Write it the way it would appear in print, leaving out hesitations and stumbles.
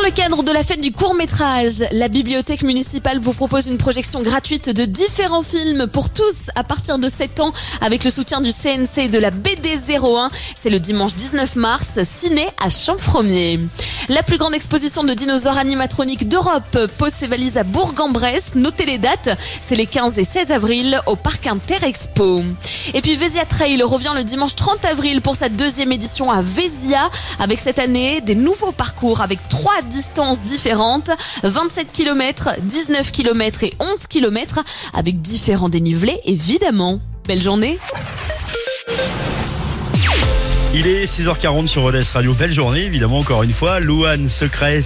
le cadre de la fête du court-métrage, la bibliothèque municipale vous propose une projection gratuite de différents films pour tous à partir de 7 ans avec le soutien du CNC et de la BD01. C'est le dimanche 19 mars, ciné à Champfromier. La plus grande exposition de dinosaures animatroniques d'Europe pose ses valises à Bourg-en-Bresse. Notez les dates, c'est les 15 et 16 avril au parc Interexpo. Et puis Vésia Trail revient le dimanche 30 avril pour sa deuxième édition à Vésia, avec cette année des nouveaux parcours avec 3 distances différentes, 27 km, 19 km et 11 km, avec différents dénivelés évidemment. Belle journée. Il est 6h40 sur ODS Radio. Belle journée, évidemment, encore une fois. Louane Secret.